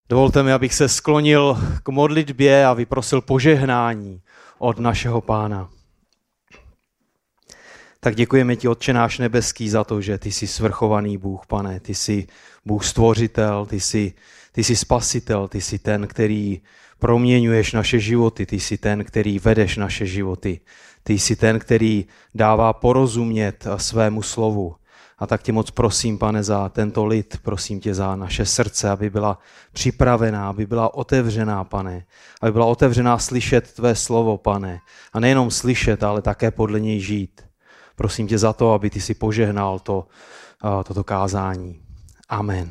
Dovolte mi, abych se sklonil k modlitbě a vyprosil požehnání od našeho Pána. Tak děkujeme ti, Otče náš nebeský, za to, že ty jsi svrchovaný Bůh, Pane. Ty jsi Bůh stvořitel, ty jsi spasitel, ty jsi ten, který proměňuješ naše životy, ty jsi ten, který vedeš naše životy. Ty jsi ten, který dává porozumět svému slovu. A tak tě moc prosím, Pane, za tento lid, prosím tě za naše srdce, aby byla připravená, aby byla otevřená, Pane. Aby byla otevřená slyšet tvé slovo, Pane. A nejenom slyšet, ale také podle něj žít. Prosím tě za to, aby ty si požehnal toto kázání. Amen.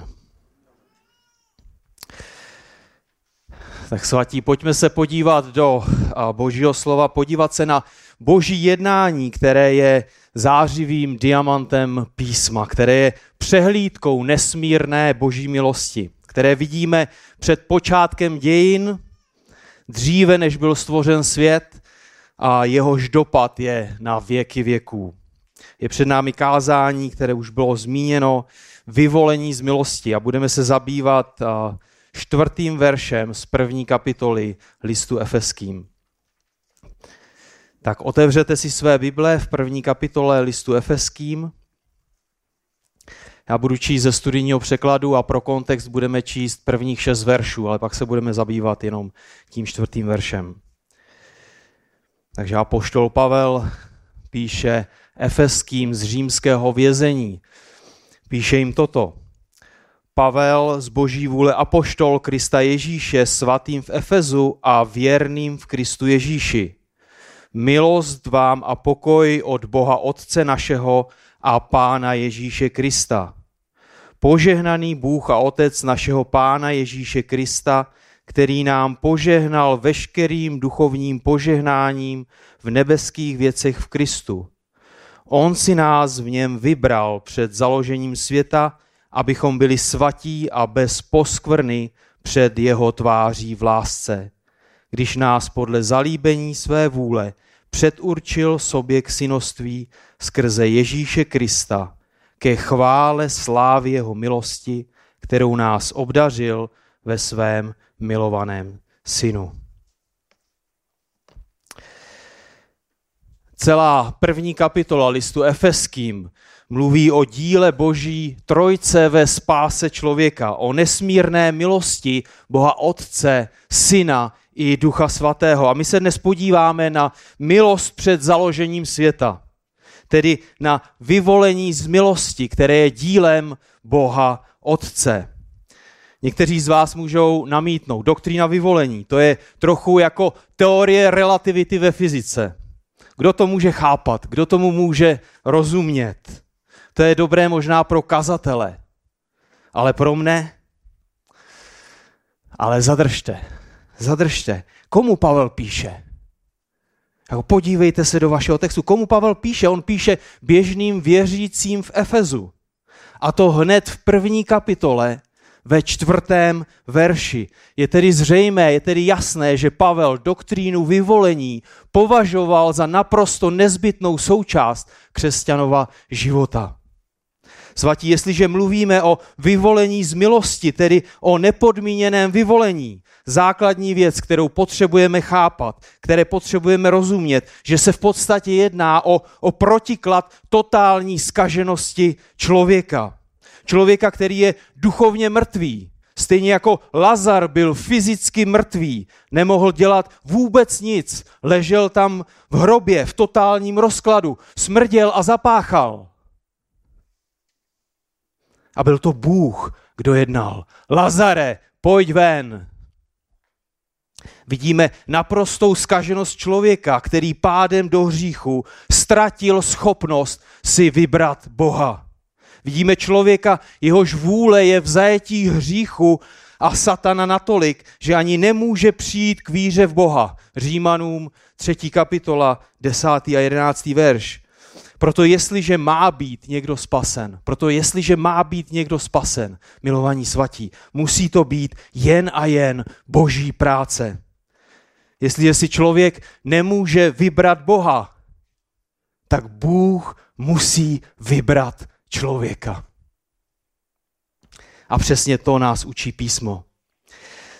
Tak svatí, pojďme se podívat do Božího slova, podívat se na Boží jednání, které je zářivým diamantem písma, které je přehlídkou nesmírné Boží milosti, které vidíme před počátkem dějin, dříve než byl stvořen svět a jehož dopad je na věky věků. Je před námi kázání, které už bylo zmíněno, vyvolení z milosti a budeme se zabývat 4. veršem z 1. kapitoly listu Efeským. Tak otevřete si své Bible v 1. kapitole listu Efeským. Já budu číst ze studijního překladu a pro kontext budeme číst prvních 6 veršů, ale pak se budeme zabývat jenom tím 4. veršem. Takže apoštol Pavel píše Efeským z římského vězení. Píše jim toto. Pavel z Boží vůle apoštol Krista Ježíše, svatým v Efezu a věrným v Kristu Ježíši. Milost vám a pokoj od Boha Otce našeho a Pána Ježíše Krista. Požehnaný Bůh a Otec našeho Pána Ježíše Krista, který nám požehnal veškerým duchovním požehnáním v nebeských věcech v Kristu. On si nás v něm vybral před založením světa, abychom byli svatí a bez poskvrny před jeho tváří v lásce, když nás podle zalíbení své vůle předurčil sobě k synoství skrze Ježíše Krista, ke chvále slávy jeho milosti, kterou nás obdařil ve svém milovaném synu. Celá 1. kapitola listu Efeským mluví o díle Boží trojce ve spáse člověka, o nesmírné milosti Boha Otce, Syna i Ducha Svatého. A my se dnes podíváme na milost před založením světa, tedy na vyvolení z milosti, které je dílem Boha Otce. Někteří z vás můžou namítnout, doktrína vyvolení, to je trochu jako teorie relativity ve fyzice. Kdo to může chápat, kdo tomu může rozumět? To je dobré možná pro kazatele, ale pro mne? Ale zadržte. Komu Pavel píše? Podívejte se do vašeho textu. Komu Pavel píše? On píše běžným věřícím v Efezu. A to hned v 1. kapitole ve 4. verši. Je tedy zřejmé, je tedy jasné, že Pavel doktrínu vyvolení považoval za naprosto nezbytnou součást křesťanova života. Svatí, jestliže mluvíme o vyvolení z milosti, tedy o nepodmíněném vyvolení, základní věc, kterou potřebujeme chápat, které potřebujeme rozumět, že se v podstatě jedná o protiklad totální zkaženosti člověka. Člověka, který je duchovně mrtvý. Stejně jako Lazar byl fyzicky mrtvý, nemohl dělat vůbec nic, ležel tam v hrobě, v totálním rozkladu, smrděl a zapáchal. A byl to Bůh, kdo jednal. Lazare, pojď ven. Vidíme naprostou zkaženost člověka, který pádem do hříchu ztratil schopnost si vybrat Boha. Vidíme člověka, jehož vůle je v zajetí hříchu a satana natolik, že ani nemůže přijít k víře v Boha. Římanům 3. kapitola 10. a 11. verš. Proto jestliže má být někdo spasen, milovaní svatí, musí to být jen a jen Boží práce. Jestliže si člověk nemůže vybrat Boha, tak Bůh musí vybrat člověka. A přesně to nás učí písmo.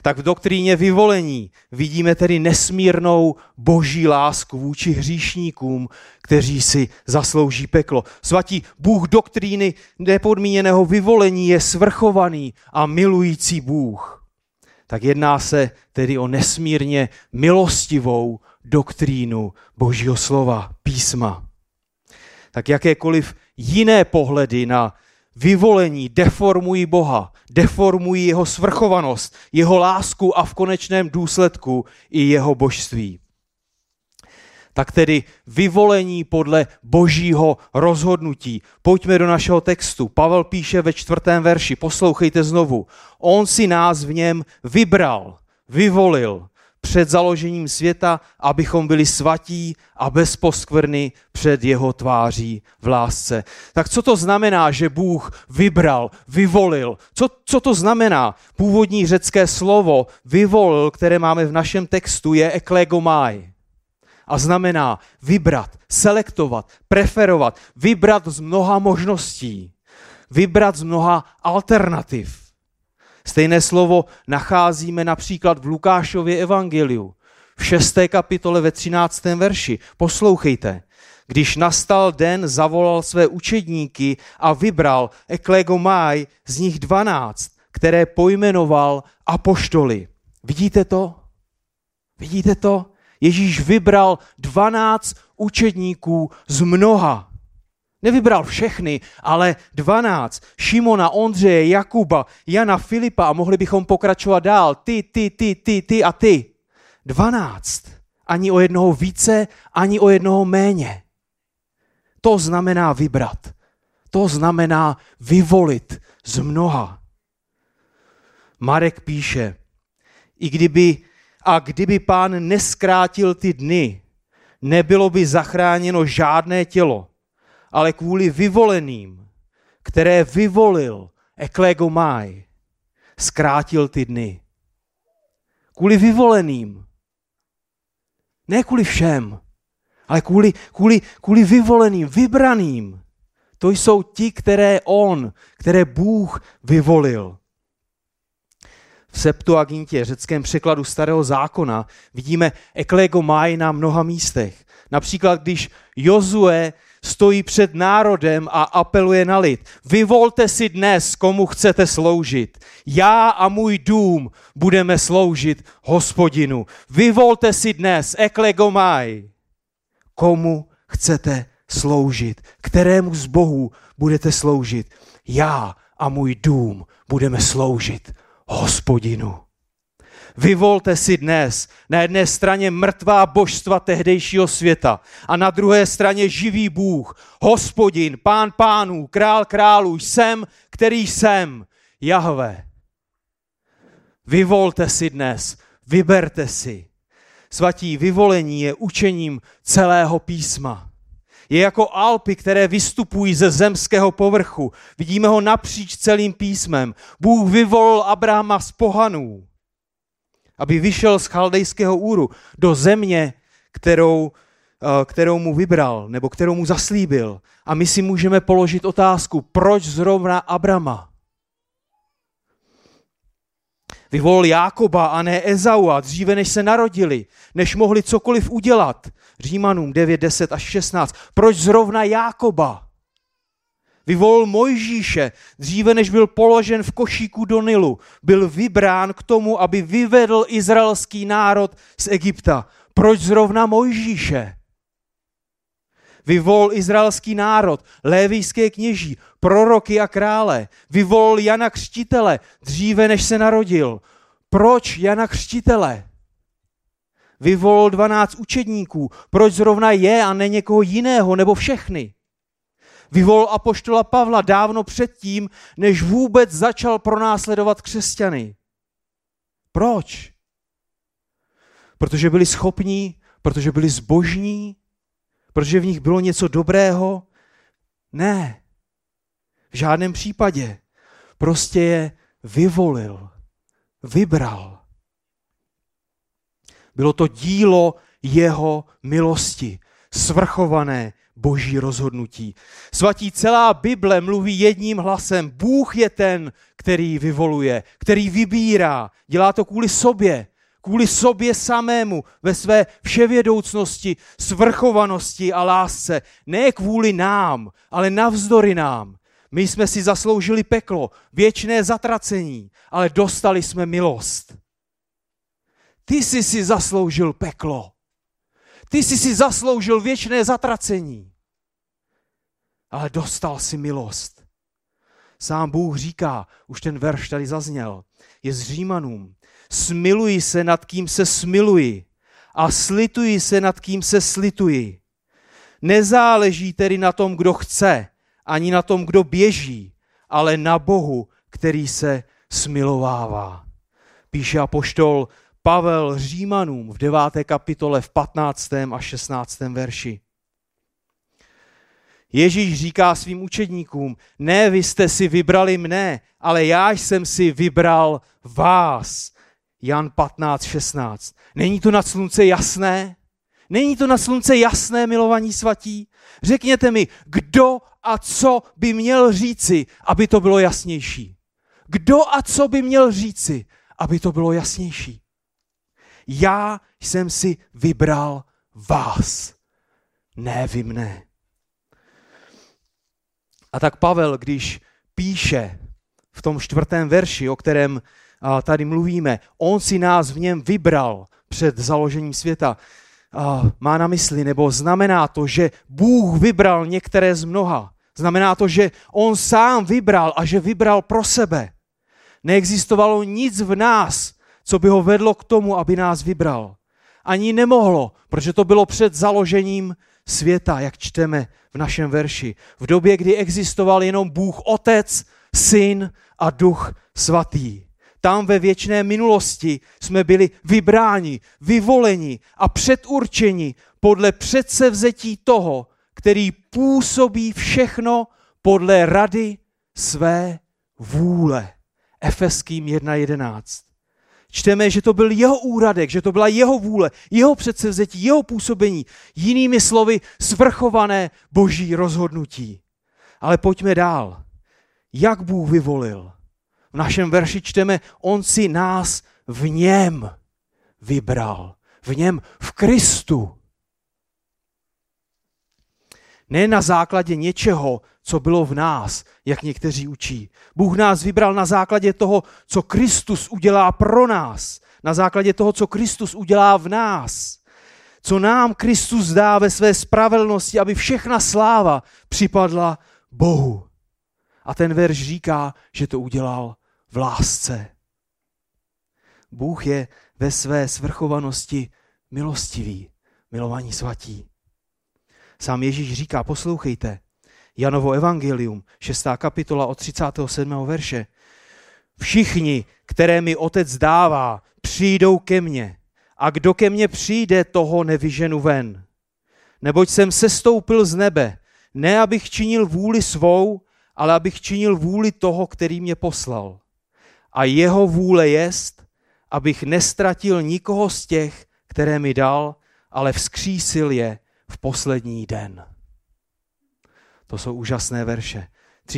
Tak v doktríně vyvolení vidíme tedy nesmírnou boží lásku vůči hříšníkům, kteří si zaslouží peklo. Svatí, Bůh doktríny nepodmíněného vyvolení je svrchovaný a milující Bůh. Tak jedná se tedy o nesmírně milostivou doktrínu Božího slova, písma. Tak jakékoliv jiné pohledy na vyvolení deformují Boha, deformují jeho svrchovanost, jeho lásku a v konečném důsledku i jeho božství. Tak tedy vyvolení podle božího rozhodnutí. Pojďme do našeho textu. Pavel píše ve 4. verši, poslouchejte znovu. On si nás v něm vybral, vyvolil před založením světa, abychom byli svatí a bez poskvrny před jeho tváří v lásce. Tak co to znamená, že Bůh vybral, vyvolil? Co to znamená? Původní řecké slovo vyvolil, které máme v našem textu, je eklegomai. A znamená vybrat, selektovat, preferovat, vybrat z mnoha možností, vybrat z mnoha alternativ. Stejné slovo nacházíme například v Lukášově evangeliu, v 6. kapitole ve 13. verši. Poslouchejte. Když nastal den, zavolal své učedníky a vybral eklegomai z nich 12, které pojmenoval apoštoly. Vidíte to? Vidíte to? Ježíš vybral 12 učedníků z mnoha. Nevybral všechny, ale 12. Šimona, Ondřeje, Jakuba, Jana, Filipa a mohli bychom pokračovat dál. Ty a ty. 12. Ani o jednoho více, ani o jednoho méně. To znamená vybrat. To znamená vyvolit z mnoha. Marek píše, kdyby Pán neskrátil ty dny, nebylo by zachráněno žádné tělo, ale kvůli vyvoleným, které vyvolil eklegomai, zkrátil ty dny. Kvůli vyvoleným. Ne kvůli všem, ale kvůli vyvoleným, vybraným. To jsou ti, které Bůh vyvolil. V Septuagintě, řeckém překladu Starého zákona, vidíme eklegomai na mnoha místech. Například, když Jozue stojí před národem a apeluje na lid. Vyvolte si dnes, komu chcete sloužit. Já a můj dům budeme sloužit Hospodinu. Vyvolte si dnes, eklegomai, komu chcete sloužit. Kterému z bohů budete sloužit. Já a můj dům budeme sloužit Hospodinu. Vyvolte si dnes na jedné straně mrtvá božstva tehdejšího světa a na druhé straně živý Bůh, Hospodin, Pán pánů, Král králů, jsem, který jsem, Jahve. Vyvolte si dnes, vyberte si. Svatí, vyvolení je učením celého písma. Je jako Alpy, které vystupují ze zemského povrchu. Vidíme ho napříč celým písmem. Bůh vyvolil Abrahama z pohanů, aby vyšel z Chaldejského Úru do země, kterou mu vybral, nebo kterou mu zaslíbil. A my si můžeme položit otázku, proč zrovna Abrama? Vyvolil Jákoba a ne Ezaua dříve, než se narodili, než mohli cokoliv udělat. Římanům 9, 10 až 16. Proč zrovna Jákoba? Vyvolil Mojžíše dříve, než byl položen v košíku do Nilu. Byl vybrán k tomu, aby vyvedl izraelský národ z Egypta. Proč zrovna Mojžíše? Vyvolil izraelský národ, lévijské kněží, proroky a krále. Vyvolil Jana Křtitele dříve, než se narodil. Proč Jana Křtitele? Vyvolil 12 učedníků. Proč zrovna je a ne někoho jiného nebo všechny? Vyvolil apoštola Pavla dávno předtím, než vůbec začal pronásledovat křesťany. Proč? Protože byli schopní, protože byli zbožní, protože v nich bylo něco dobrého? Ne, v žádném případě. Prostě je vyvolil, vybral. Bylo to dílo jeho milosti, svrchované boží rozhodnutí. Svatí, celá Bible mluví jedním hlasem. Bůh je ten, který vyvoluje, který vybírá. Dělá to kvůli sobě samému, ve své vševědoucnosti, svrchovanosti a lásce. Ne kvůli nám, ale navzdory nám. My jsme si zasloužili peklo, věčné zatracení, ale dostali jsme milost. Ty jsi si zasloužil peklo. Ty jsi si zasloužil věčné zatracení, ale dostal si milost. Sám Bůh říká, už ten verš tady zazněl, je z Římanům, smiluji se nad kým se smiluji a slituji se nad kým se slituji. Nezáleží tedy na tom, kdo chce, ani na tom, kdo běží, ale na Bohu, který se smilovává. Píše apoštol Pavel Římanům v 9. kapitole v 15. a 16. verši. Ježíš říká svým učedníkům, ne vy jste si vybrali mne, ale já jsem si vybral vás. Jan 15, 16. Není to nad slunce jasné? Není to nad slunce jasné, milovaní svatí? Řekněte mi, kdo a co by měl říci, aby to bylo jasnější? Kdo a co by měl říci, aby to bylo jasnější? Já jsem si vybral vás, ne vy mne. A tak Pavel, když píše v tom 4. verši, o kterém tady mluvíme, on si nás v něm vybral před založením světa, má na mysli, nebo znamená to, že Bůh vybral některé z mnoha. Znamená to, že on sám vybral a že vybral pro sebe. Neexistovalo nic v nás, co by ho vedlo k tomu, aby nás vybral. Ani nemohlo, protože to bylo před založením světa, jak čteme v našem verši. V době, kdy existoval jenom Bůh Otec, Syn a Duch Svatý. Tam ve věčné minulosti jsme byli vybráni, vyvoleni a předurčeni podle předsevzetí toho, který působí všechno podle rady své vůle. Efeským 1.11. Čteme, že to byl jeho úradek, že to byla jeho vůle, jeho předsevzetí, jeho působení. Jinými slovy, svrchované boží rozhodnutí. Ale pojďme dál. Jak Bůh vyvolil? V našem verši čteme, on si nás v něm vybral. V něm, v Kristu. Ne na základě něčeho, co bylo v nás, jak někteří učí. Bůh nás vybral na základě toho, co Kristus udělá pro nás. Na základě toho, co Kristus udělá v nás. Co nám Kristus dá ve své spravedlnosti, aby všechna sláva připadla Bohu. A ten verš říká, že to udělal v lásce. Bůh je ve své svrchovanosti milostivý, milovaní svatí. Sám Ježíš říká, poslouchejte, Janovo evangelium, 6. kapitola od 37. verše. Všichni, které mi Otec dává, přijdou ke mně. A kdo ke mně přijde, toho nevyženu ven. Neboť jsem sestoupil z nebe, ne abych činil vůli svou, ale abych činil vůli toho, který mě poslal. A jeho vůle jest, abych nestratil nikoho z těch, které mi dal, ale vzkřísil je v poslední den. To jsou úžasné verše.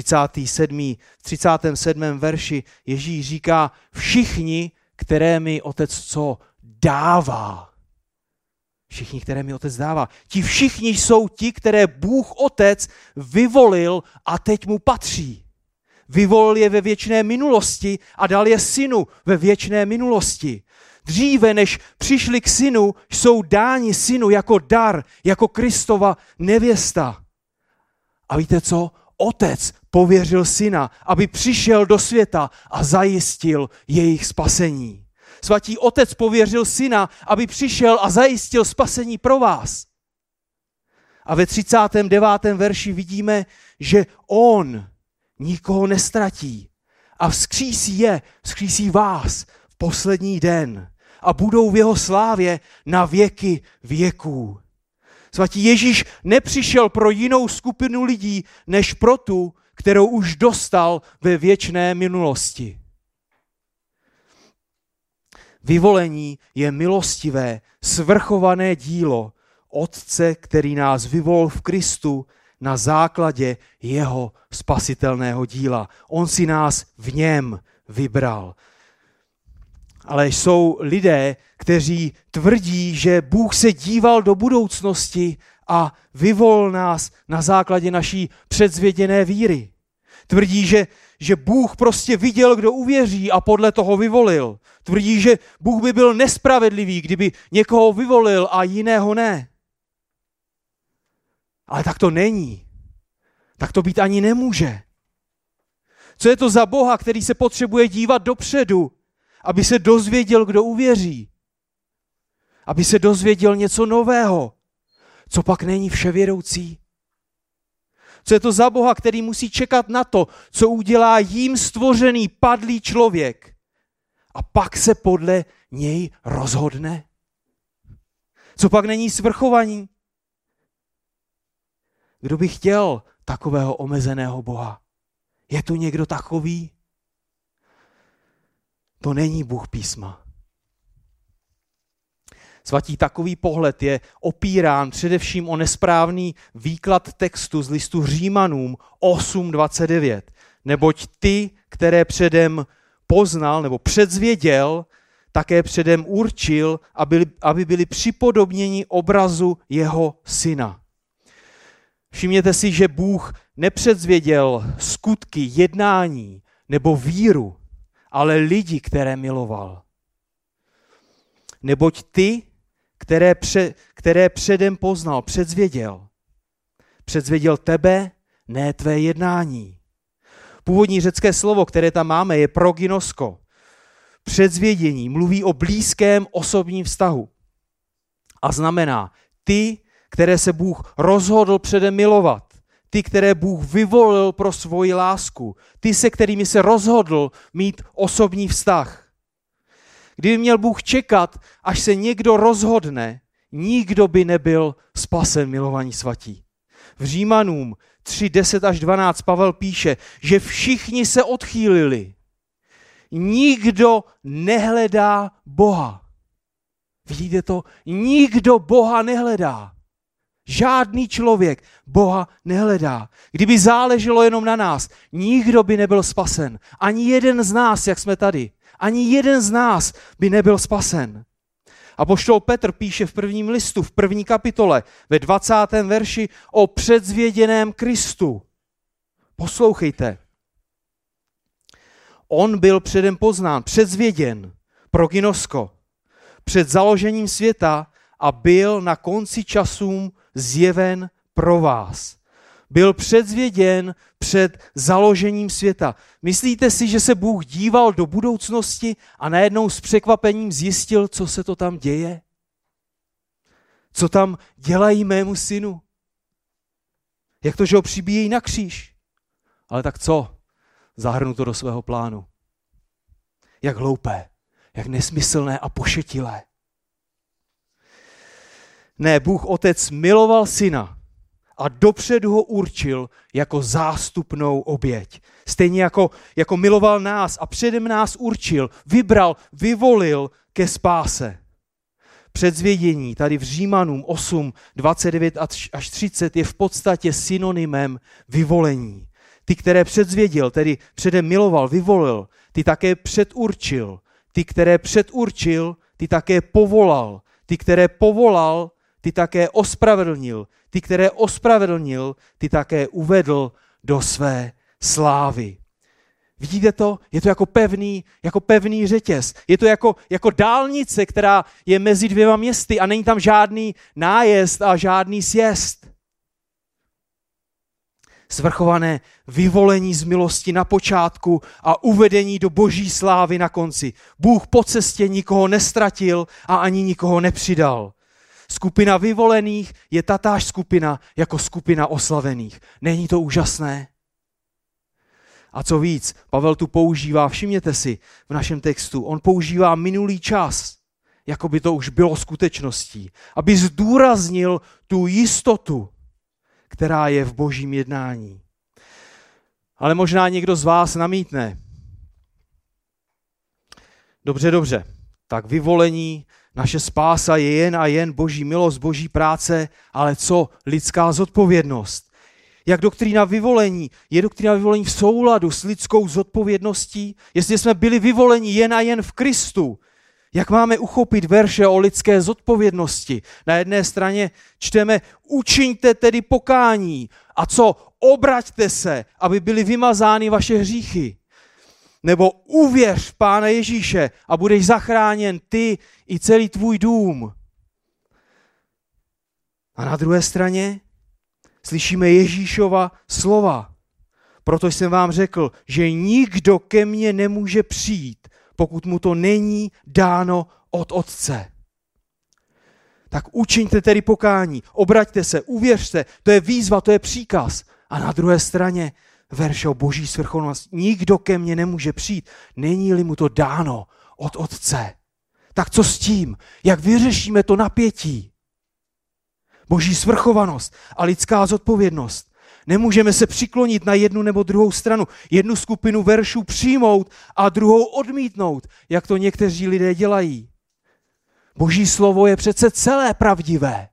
37. verši Ježíš říká, všichni, které mi Otec co dává. Všichni, které mi Otec dává. Ti všichni jsou ti, které Bůh Otec vyvolil a teď mu patří. Vyvolil je ve věčné minulosti a dal je synu ve věčné minulosti. Dříve, než přišli k synu, jsou dáni synu jako dar, jako Kristova nevěsta. A víte co? Otec pověřil syna, aby přišel do světa a zajistil jejich spasení. Svatý Otec pověřil syna, aby přišel a zajistil spasení pro vás. A ve 39. verši vidíme, že on nikoho nestratí a vzkřísí vás v poslední den a budou v jeho slávě na věky věků. Svatý Ježíš nepřišel pro jinou skupinu lidí, než pro tu, kterou už dostal ve věčné minulosti. Vyvolení je milostivé, svrchované dílo, Otce, který nás vyvolil v Kristu na základě jeho spasitelného díla. On si nás v něm vybral. Ale jsou lidé, kteří tvrdí, že Bůh se díval do budoucnosti a vyvolil nás na základě naší předzvěděné víry. Tvrdí, že Bůh prostě viděl, kdo uvěří a podle toho vyvolil. Tvrdí, že Bůh by byl nespravedlivý, kdyby někoho vyvolil a jiného ne. Ale tak to není. Tak to být ani nemůže. Co je to za Boha, který se potřebuje dívat dopředu, aby se dozvěděl, kdo uvěří? Aby se dozvěděl něco nového, co pak není vševědoucí? Co je to za Boha, který musí čekat na to, co udělá jím stvořený padlý člověk a pak se podle něj rozhodne? Co pak není svrchovaní? Kdo by chtěl takového omezeného Boha? Je tu někdo takový? To není Bůh písma. Svatí, takový pohled je opírán především o nesprávný výklad textu z listu Římanům 8:29. Neboť ty, které předem poznal nebo předzvěděl, také předem určil, aby byli připodobněni obrazu jeho syna. Všimněte si, že Bůh nepředzvěděl skutky, jednání nebo víru, ale lidi, které miloval. Neboť ty, které předem poznal, předzvěděl tebe, ne tvé jednání. Původní řecké slovo, které tam máme, je proginosko. Předzvědění mluví o blízkém osobním vztahu. A znamená ty, které se Bůh rozhodl předem milovat. Ty, které Bůh vyvolil pro svoji lásku. Ty, se kterými se rozhodl mít osobní vztah. Kdyby měl Bůh čekat, až se někdo rozhodne, nikdo by nebyl spasen, milovaní svatí. V Římanům 3:10-12 Pavel píše, že všichni se odchýlili. Nikdo nehledá Boha. Vidíte to? Nikdo Boha nehledá. Žádný člověk Boha nehledá. Kdyby záleželo jenom na nás, nikdo by nebyl spasen. Ani jeden z nás, jak jsme tady. Ani jeden z nás by nebyl spasen. Apoštol Petr píše v prvním listu, v 1. kapitole, ve 20. verši o předzvěděném Kristu. Poslouchejte. On byl předem poznán, předzvěděn, proginosko, před založením světa a byl na konci časům zjeven pro vás. Byl předzvěděn před založením světa. Myslíte si, že se Bůh díval do budoucnosti a najednou s překvapením zjistil, co se to tam děje? Co tam dělají mému synu? Jak to, že ho přibíjejí na kříž? Ale tak co? Zahrnu to do svého plánu. Jak hloupé, jak nesmyslné a pošetilé. Ne, Bůh Otec miloval syna a dopředu ho určil jako zástupnou oběť. Stejně jako miloval nás a předem nás určil, vybral, vyvolil ke spáse. Předzvědění tady v Římanům 8, 29 až 30 je v podstatě synonymem vyvolení. Ty, které předzvěděl, tedy předem miloval, vyvolil, ty také předurčil. Ty, které předurčil, ty také povolal. Ty, které povolal, ty také ospravedlnil. Ty, které ospravedlnil, ty také uvedl do své slávy. Vidíte to? Je to jako pevný řetěz. Je to jako dálnice, která je mezi dvěma městy a není tam žádný nájezd a žádný sjezd. Svrchované vyvolení z milosti na počátku a uvedení do boží slávy na konci. Bůh po cestě nikoho nestratil a ani nikoho nepřidal. Skupina vyvolených je tatáž skupina jako skupina oslavených. Není to úžasné? A co víc, Pavel tu používá, všimněte si v našem textu, on používá minulý čas, jako by to už bylo skutečností, aby zdůraznil tu jistotu, která je v božím jednání. Ale možná někdo z vás namítne. Dobře, tak vyvolení Naše spása je jen a jen boží milost, boží práce, ale co lidská zodpovědnost? Jak doktrína vyvolení? Je doktrína vyvolení v souladu s lidskou zodpovědností? Jestli jsme byli vyvoleni jen a jen v Kristu, jak máme uchopit verše o lidské zodpovědnosti? Na jedné straně čteme, učiňte tedy pokání. A co? Obraťte se, aby byly vymazány vaše hříchy. Nebo uvěř v Pána Ježíše a budeš zachráněn ty i celý tvůj dům. A na druhé straně slyšíme Ježíšova slova. Proto jsem vám řekl, že nikdo ke mně nemůže přijít, pokud mu to není dáno od Otce. Tak učiňte tedy pokání, obraťte se, uvěřte, to je výzva, to je příkaz. A na druhé straně verš o boží svrchovanosti. Nikdo ke mně nemůže přijít, není-li mu to dáno od Otce. Tak co s tím? Jak vyřešíme to napětí? Boží svrchovanost a lidská zodpovědnost. Nemůžeme se přiklonit na jednu nebo druhou stranu, jednu skupinu veršů přijmout a druhou odmítnout, jak to někteří lidé dělají. Boží slovo je přece celé pravdivé.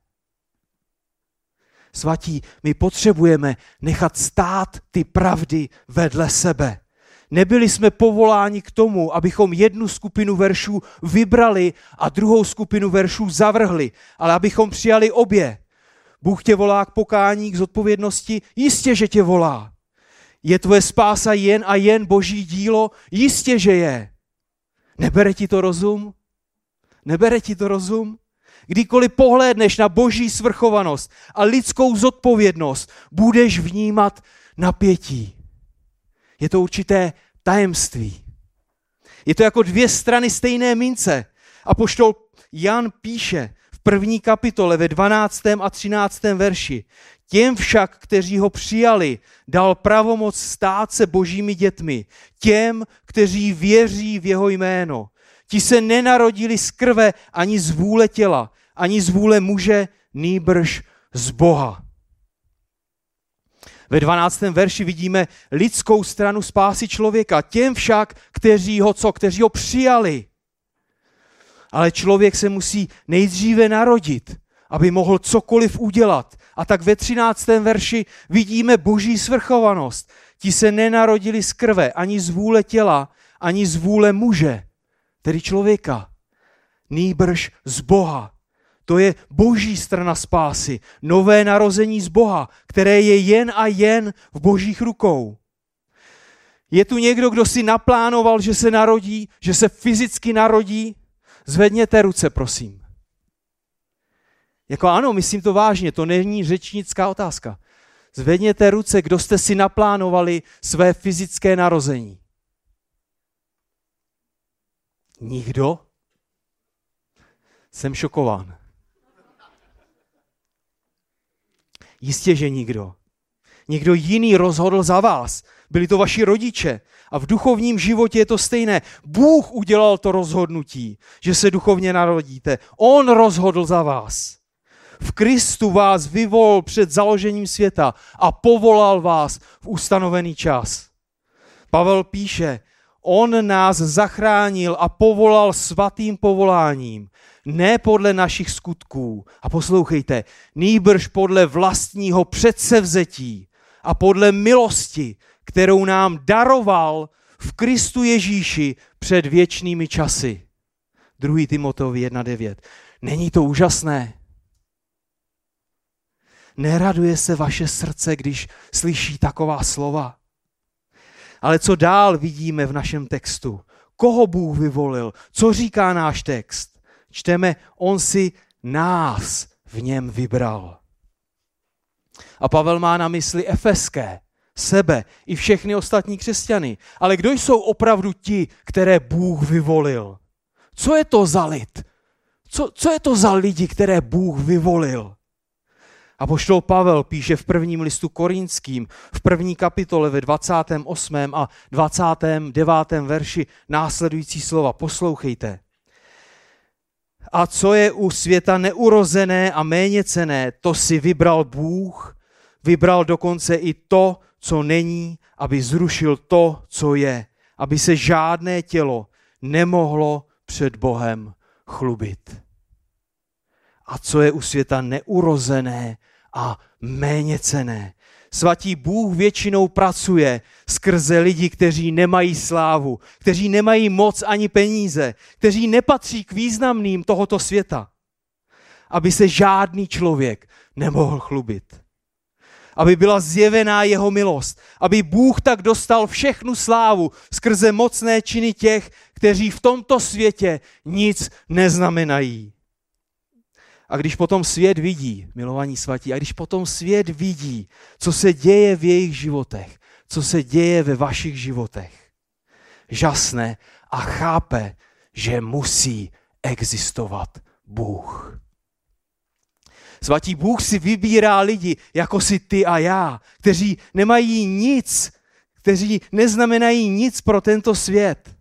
Svatí, my potřebujeme nechat stát ty pravdy vedle sebe. Nebyli jsme povoláni k tomu, abychom jednu skupinu veršů vybrali a druhou skupinu veršů zavrhli, ale abychom přijali obě. Bůh tě volá k pokání, k zodpovědnosti, jistě, že tě volá. Je tvoje spása jen a jen boží dílo? Jistě, že je. Nebere ti to rozum? Nebere ti to rozum? Kdykoliv pohlédneš na boží svrchovanost a lidskou zodpovědnost, budeš vnímat napětí. Je to určité tajemství. Je to jako dvě strany stejné mince. Apoštol Jan píše v 1. kapitole ve 12. a 13. verši. Těm však, kteří ho přijali, dal pravomoc stát se božími dětmi. Těm, kteří věří v jeho jméno. Ti se nenarodili z krve ani z vůle těla, ani z vůle muže, nýbrž z Boha. Ve 12. verši vidíme lidskou stranu spásy člověka. Těm však, kteří ho přijali. Ale člověk se musí nejdříve narodit, aby mohl cokoliv udělat. A tak ve 13. verši vidíme boží svrchovanost. Ti se nenarodili z krve, ani z vůle těla, ani z vůle muže, tedy člověka, nýbrž z Boha. To je boží strana spásy, nové narození z Boha, které je jen a jen v božích rukou. Je tu někdo, kdo si naplánoval, že se narodí, že se fyzicky narodí? Zvedněte ruce, prosím. Jako ano, myslím to vážně, to není řečnická otázka. Zvedněte ruce, kdo jste si naplánovali své fyzické narození. Nikdo? Jsem šokován. Jistě, že nikdo. Někdo jiný rozhodl za vás. Byli to vaši rodiče. A v duchovním životě je to stejné. Bůh udělal to rozhodnutí, že se duchovně narodíte. On rozhodl za vás. V Kristu vás vyvolal před založením světa a povolal vás v ustanovený čas. Pavel píše, on nás zachránil a povolal svatým povoláním, ne podle našich skutků. A poslouchejte, nýbrž podle vlastního předsevzetí a podle milosti, kterou nám daroval v Kristu Ježíši před věčnými časy. 2. Timoteovi 1.9. Není to úžasné? Neraduje se vaše srdce, když slyší taková slova? Ale co dál vidíme v našem textu? Koho Bůh vyvolil? Co říká náš text? Čteme, on si nás v něm vybral. A Pavel má na mysli efeské, sebe i všechny ostatní křesťany. Ale kdo jsou opravdu ti, které Bůh vyvolil? Co je to za lid? Co je to za lidi, které Bůh vyvolil? Apoštol Pavel píše v 1. listu Korinským, v 1. kapitole ve 28. a 29. verši následující slova. Poslouchejte. A co je u světa neurozené a méněcenné, to si vybral Bůh, vybral dokonce i to, co není, aby zrušil to, co je, aby se žádné tělo nemohlo před Bohem chlubit. a co je u světa neurozené a méněcenné. Svatý Bůh většinou pracuje skrze lidi, kteří nemají slávu, kteří nemají moc ani peníze, kteří nepatří k významným tohoto světa, aby se žádný člověk nemohl chlubit. Aby byla zjevená jeho milost, aby Bůh tak dostal všechnu slávu skrze mocné činy těch, kteří v tomto světě nic neznamenají. A když potom svět vidí, milovaní svatí, a když potom svět vidí, co se děje v jejich životech, co se děje ve vašich životech, žasne a chápe, že musí existovat Bůh. Svatý Bůh si vybírá lidi, jako si ty a já, kteří nemají nic, kteří neznamenají nic pro tento svět.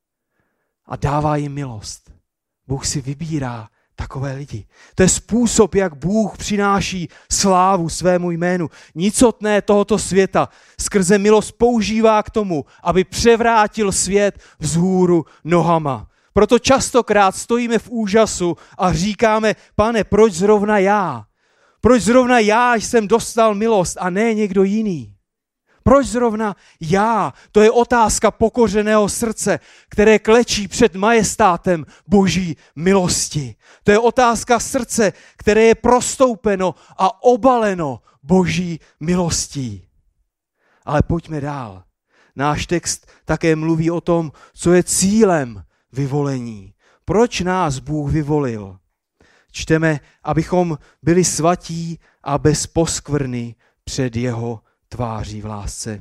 A dává jim milost. Bůh si vybírá takové lidi. To je způsob, jak Bůh přináší slávu svému jménu. Nicotné tohoto světa skrze milost používá k tomu, aby převrátil svět vzhůru nohama. Proto častokrát stojíme v úžasu a říkáme, Pane, proč zrovna já? Proč zrovna já jsem dostal milost a ne někdo jiný? Proč zrovna já? To je otázka pokořeného srdce, které klečí před majestátem Boží milosti. To je otázka srdce, které je prostoupeno a obaleno Boží milostí. Ale pojďme dál. Náš text také mluví o tom, co je cílem vyvolení. Proč nás Bůh vyvolil? Čteme, abychom byli svatí a bez poskvrny před jeho tváří v lásce.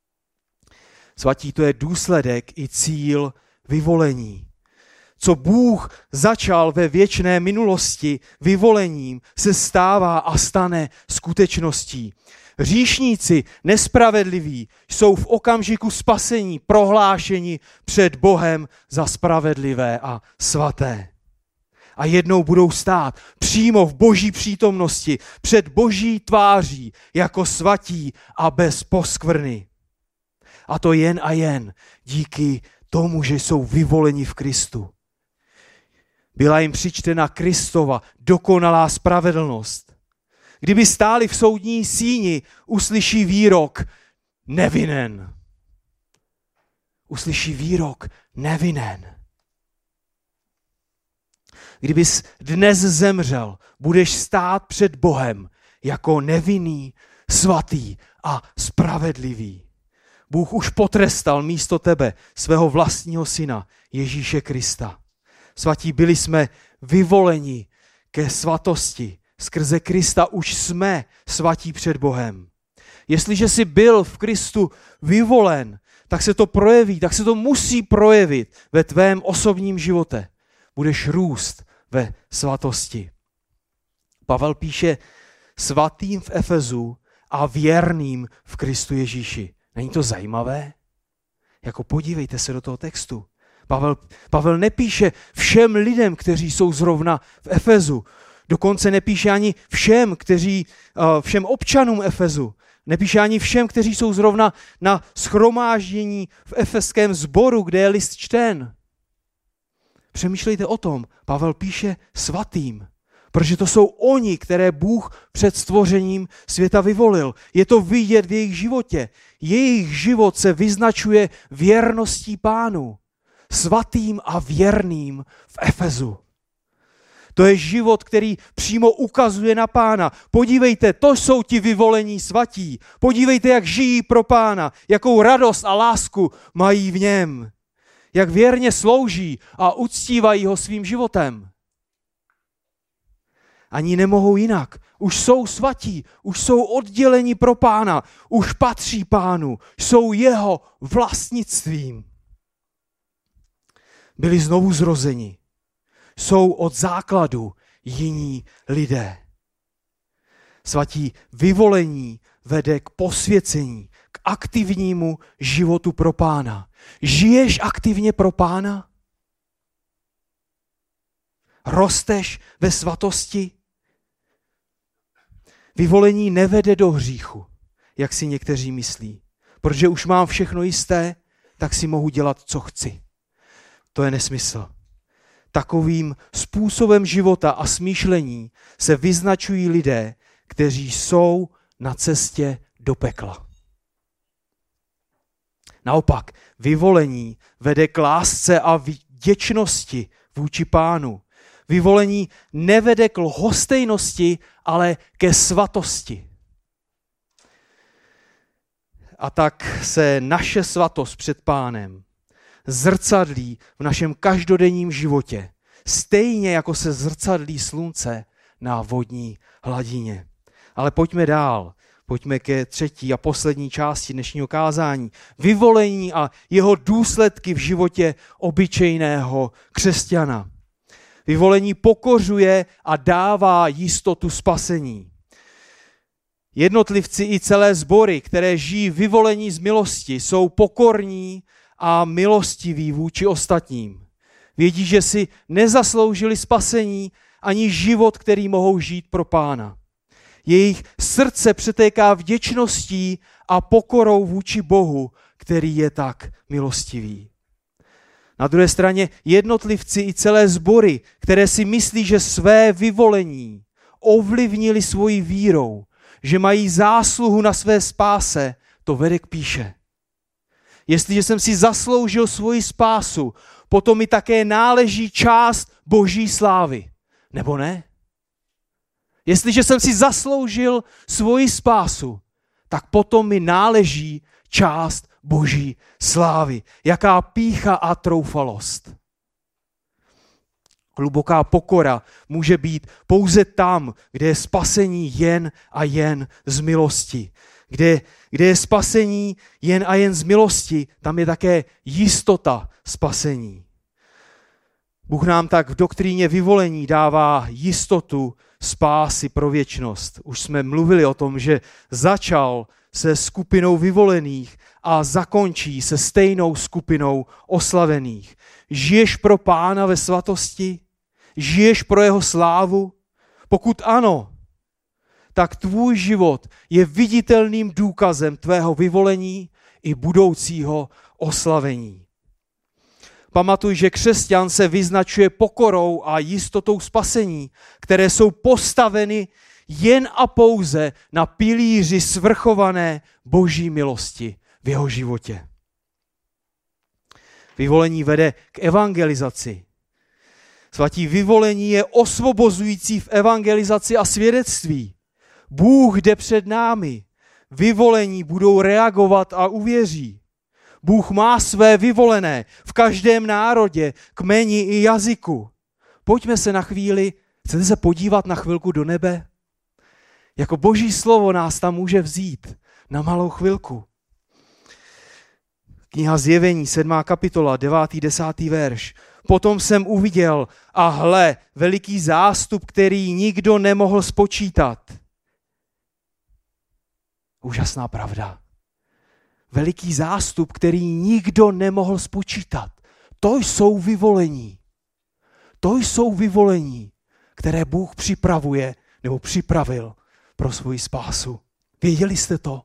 Svatí, to je důsledek i cíl vyvolení. Co Bůh začal ve věčné minulosti vyvolením, se stává a stane skutečností. Hříšníci, nespravedliví, jsou v okamžiku spasení prohlášeni před Bohem za spravedlivé a svaté. A jednou budou stát přímo v Boží přítomnosti, před Boží tváří, jako svatí a bez poskvrny. A to jen a jen díky tomu, že jsou vyvoleni v Kristu. Byla jim přičtena Kristova dokonalá spravedlnost. Kdyby stáli v soudní síni, uslyší výrok nevinen. Uslyší výrok nevinen. Kdybys dnes zemřel, budeš stát před Bohem jako nevinný, svatý a spravedlivý. Bůh už potrestal místo tebe svého vlastního syna, Ježíše Krista. Svatí, byli jsme vyvoleni ke svatosti. Skrze Krista už jsme svatí před Bohem. Jestliže jsi byl v Kristu vyvolen, tak se to projeví, tak se to musí projevit ve tvém osobním životě. Budeš růst ve svatosti. Pavel píše svatým v Efezu a věrným v Kristu Ježíši. Není to zajímavé? Jako podívejte se do toho textu. Pavel nepíše všem lidem, kteří jsou zrovna v Efezu. Dokonce nepíše ani všem občanům Efezu. Nepíše ani všem, kteří jsou zrovna na shromáždění v efeském sboru, kde je list čten. Přemýšlejte o tom. Pavel píše svatým, protože to jsou oni, které Bůh před stvořením světa vyvolil. Je to vidět v jejich životě. Jejich život se vyznačuje věrností Pánu. Svatým a věrným v Efezu. To je život, který přímo ukazuje na Pána. Podívejte, to jsou ti vyvolení svatí. Podívejte, jak žijí pro Pána, jakou radost a lásku mají v něm. Jak věrně slouží a uctívají ho svým životem. Ani nemohou jinak. Už jsou svatí, už jsou odděleni pro Pána, už patří Pánu, jsou jeho vlastnictvím. Byli znovu zrozeni. Jsou od základu jiní lidé. Svatí, vyvolení vede k posvěcení, k aktivnímu životu pro Pána. Žiješ aktivně pro Pána? Rosteš ve svatosti? Vyvolení nevede do hříchu, jak si někteří myslí. Protože už mám všechno jisté, tak si mohu dělat, co chci. To je nesmysl. Takovým způsobem života a smýšlení se vyznačují lidé, kteří jsou na cestě do pekla. Naopak, vyvolení vede k lásce a vděčnosti vůči Pánu. Vyvolení nevede k lhostejnosti, ale ke svatosti. A tak se naše svatost před Pánem zrcadlí v našem každodenním životě, stejně jako se zrcadlí slunce na vodní hladině. Ale pojďme dál. Pojďme ke třetí a poslední části dnešního kázání. Vyvolení a jeho důsledky v životě obyčejného křesťana. Vyvolení pokořuje a dává jistotu spasení. Jednotlivci i celé sbory, které žijí vyvolení z milosti, jsou pokorní a milostiví vůči ostatním. Vědí, že si nezasloužili spasení ani život, který mohou žít pro Pána. Jejich srdce přetéká vděčností a pokorou vůči Bohu, který je tak milostivý. Na druhé straně jednotlivci i celé sbory, které si myslí, že své vyvolení ovlivnili svojí vírou, že mají zásluhu na své spáse, to vede k pýše. Jestliže jsem si zasloužil svoji spásu, potom mi také náleží část Boží slávy. Nebo ne? Jestliže jsem si zasloužil svoji spásu, tak potom mi náleží část Boží slávy. Jaká pýcha a troufalost. Hluboká pokora může být pouze tam, kde je spasení jen a jen z milosti. Kde je spasení jen a jen z milosti, tam je také jistota spasení. Bůh nám tak v doktríně vyvolení dává jistotu spásy pro věčnost. Už jsme mluvili o tom, že začal se skupinou vyvolených a zakončí se stejnou skupinou oslavených. Žiješ pro Pána ve svatosti? Žiješ pro jeho slávu? Pokud ano, tak tvůj život je viditelným důkazem tvého vyvolení i budoucího oslavení. Pamatuj, že křesťan se vyznačuje pokorou a jistotou spasení, které jsou postaveny jen a pouze na pilíři svrchované Boží milosti v jeho životě. Vyvolení vede k evangelizaci. Svatí, vyvolení je osvobozující v evangelizaci a svědectví. Bůh jde před námi. Vyvolení budou reagovat a uvěří. Bůh má své vyvolené v každém národě, kmeni i jazyku. Pojďme se na chvíli, chcete se podívat na chvilku do nebe? Jako Boží slovo nás tam může vzít na malou chvilku. Kniha Zjevení, 7. kapitola, 9. 10. verš. Potom jsem uviděl a hle, veliký zástup, který nikdo nemohl spočítat. Úžasná pravda. Veliký zástup, který nikdo nemohl spočítat. To jsou vyvolení. To jsou vyvolení, které Bůh připravuje nebo připravil pro svoji spásu. Věděli jste to?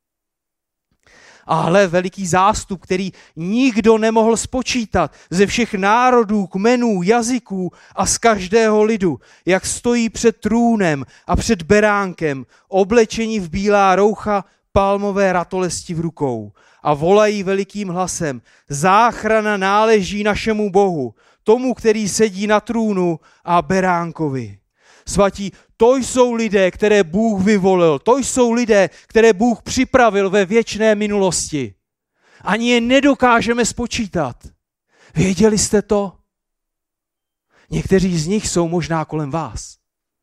A hle, veliký zástup, který nikdo nemohl spočítat ze všech národů, kmenů, jazyků a z každého lidu, jak stojí před trůnem a před beránkem, oblečení v bílá roucha, palmové ratolesti v rukou a volají velikým hlasem: záchrana náleží našemu Bohu, tomu, který sedí na trůnu a beránkovi. Svatí, to jsou lidé, které Bůh vyvolil, to jsou lidé, které Bůh připravil ve věčné minulosti. Ani je nedokážeme spočítat. Věděli jste to? Někteří z nich jsou možná kolem vás.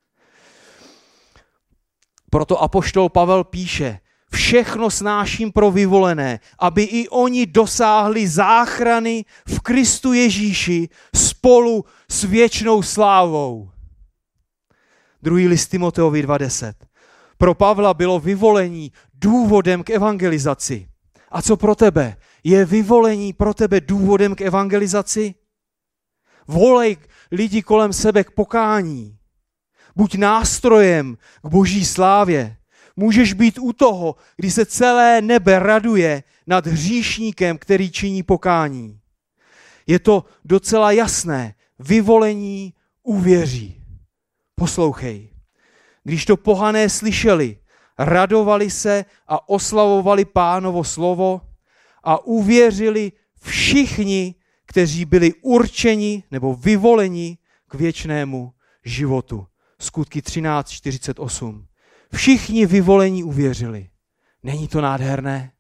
Proto apoštol Pavel píše: všechno snáším pro vyvolené, aby i oni dosáhli záchrany v Kristu Ježíši spolu s věčnou slávou. 2. list Timoteovi 2.10. Pro Pavla bylo vyvolení důvodem k evangelizaci. A co pro tebe? Je vyvolení pro tebe důvodem k evangelizaci? Volej lidi kolem sebe k pokání. Buď nástrojem k Boží slávě. Můžeš být u toho, kdy se celé nebe raduje nad hříšníkem, který činí pokání. Je to docela jasné. vyvolení uvěří. Poslouchej. Když to pohané slyšeli, radovali se a oslavovali Pánovo slovo a uvěřili všichni, kteří byli určeni nebo vyvoleni k věčnému životu. Skutky 13:48. Všichni vyvolení uvěřili. Není to nádherné?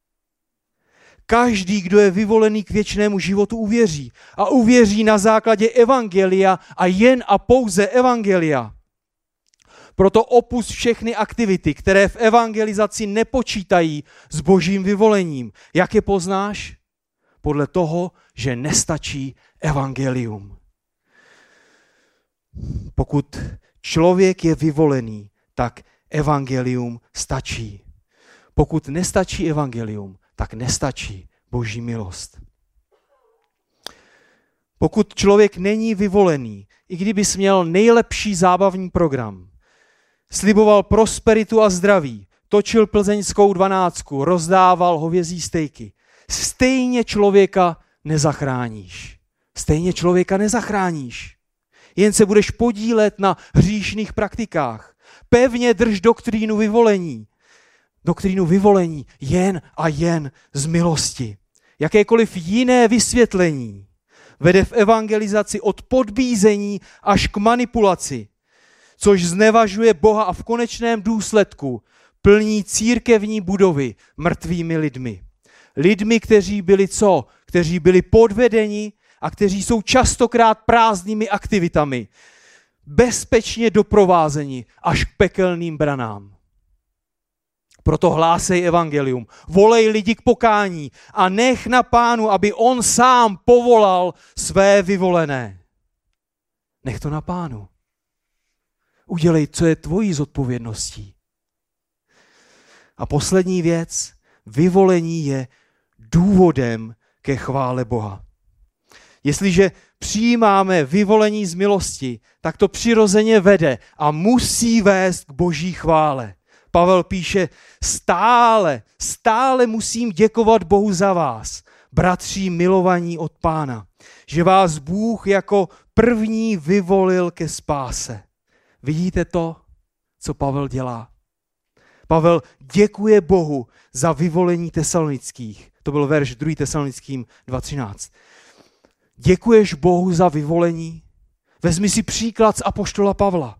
Každý, kdo je vyvolený k věčnému životu, uvěří. A uvěří na základě evangelia a jen a pouze evangelia. Proto opusť všechny aktivity, které v evangelizaci nepočítají s božím vyvolením. Jak je poznáš? Podle toho, že nestačí evangelium. Pokud člověk je vyvolený, tak evangelium stačí. Pokud nestačí evangelium, tak nestačí boží milost. Pokud člověk není vyvolený, i kdybys měl nejlepší zábavní program, sliboval prosperitu a zdraví, točil plzeňskou 12, rozdával hovězí stejky, stejně člověka nezachráníš. Stejně člověka nezachráníš. Jen se budeš podílet na hříšných praktikách. Pevně drž doktrínu vyvolení. Doktrínu vyvolení jen a jen z milosti. Jakékoliv jiné vysvětlení vede v evangelizaci od podbízení až k manipulaci, což znevažuje Boha a v konečném důsledku plní církevní budovy mrtvými lidmi. Lidmi, kteří byli co? Kteří byli podvedeni a kteří jsou častokrát prázdnými aktivitami, bezpečně doprovázeni až k pekelným branám. Proto hlásej evangelium, volej lidi k pokání a nech na Pánu, aby on sám povolal své vyvolené. Nech to na Pánu. Udělej, co je tvojí zodpovědností. A poslední věc, vyvolení je důvodem ke chvále Boha. Jestliže přijímáme vyvolení z milosti, tak to přirozeně vede a musí vést k boží chvále. Pavel píše, stále musím děkovat Bohu za vás, bratři milovaní od Pána, že vás Bůh jako první vyvolil ke spáse. Vidíte to, co Pavel dělá? Pavel děkuje Bohu za vyvolení Tesalonických. To byl verš 2. Tesalonickým 2.13. Děkuješ Bohu za vyvolení? Vezmi si příklad z apoštola Pavla.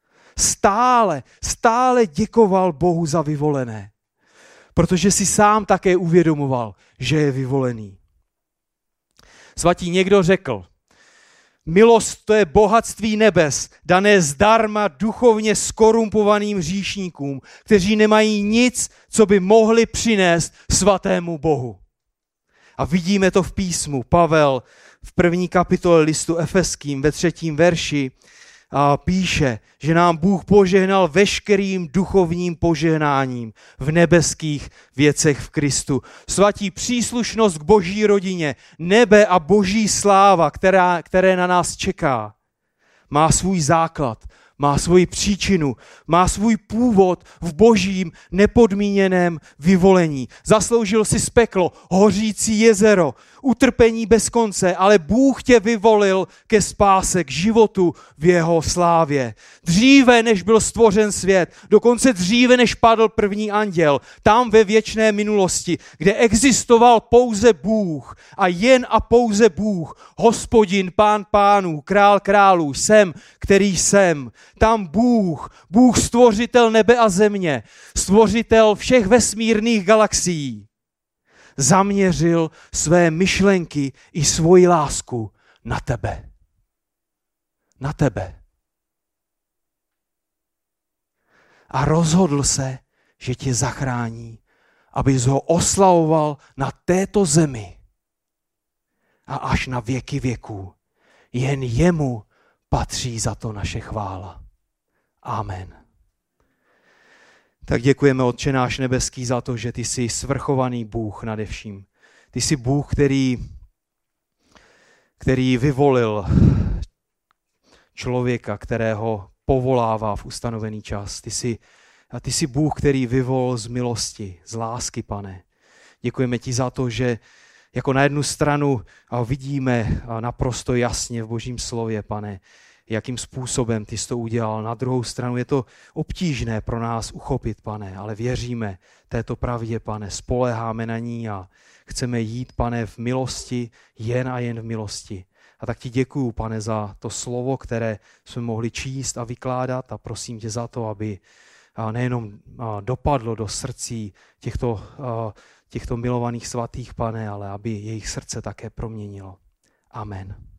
Stále děkoval Bohu za vyvolené, protože si sám také uvědomoval, že je vyvolený. Svatý někdo řekl, milost to je bohatství nebes, dané zdarma duchovně skorumpovaným hříšníkům, kteří nemají nic, co by mohli přinést svatému Bohu. A vidíme to v písmu. Pavel v 1. kapitole listu Efeským ve 3. verši píše, že nám Bůh požehnal veškerým duchovním požehnáním v nebeských věcech v Kristu. Svatí, příslušnost k boží rodině, nebe a boží sláva, které na nás čeká, má svůj základ, má svoji příčinu, má svůj původ v božím nepodmíněném vyvolení. Zasloužil si peklo, hořící jezero, utrpení bez konce, ale Bůh tě vyvolil ke spáse, k životu v jeho slávě. Dříve, než byl stvořen svět, dokonce dříve, než padl první anděl, tam ve věčné minulosti, kde existoval pouze Bůh a jen a pouze Bůh, Hospodin, Pán pánů, Král králů, jsem, který jsem. Tam Bůh stvořitel nebe a země, stvořitel všech vesmírných galaxií, zaměřil své myšlenky i svoji lásku na tebe. Na tebe. A rozhodl se, že tě zachrání, abys ho oslavoval na této zemi a až na věky věků. Jen jemu patří za to naše chvála. Amen. Tak děkujeme, Otče náš nebeský, za to, že ty jsi svrchovaný Bůh nade vším. Ty jsi Bůh, který vyvolil člověka, kterého povolává v ustanovený čas. Ty jsi Bůh, který vyvolil z milosti, z lásky, Pane. Děkujeme ti za to, že jako na jednu stranu vidíme naprosto jasně v Božím slově, Pane, jakým způsobem ty jsi to udělal. Na druhou stranu je to obtížné pro nás uchopit, Pane, ale věříme této pravdě, Pane, spoléháme na ní a chceme jít, Pane, v milosti, jen a jen v milosti. A tak ti děkuju, Pane, za to slovo, které jsme mohli číst a vykládat a prosím tě za to, aby nejenom dopadlo do srdcí těchto milovaných svatých, Pane, ale aby jejich srdce také proměnilo. Amen.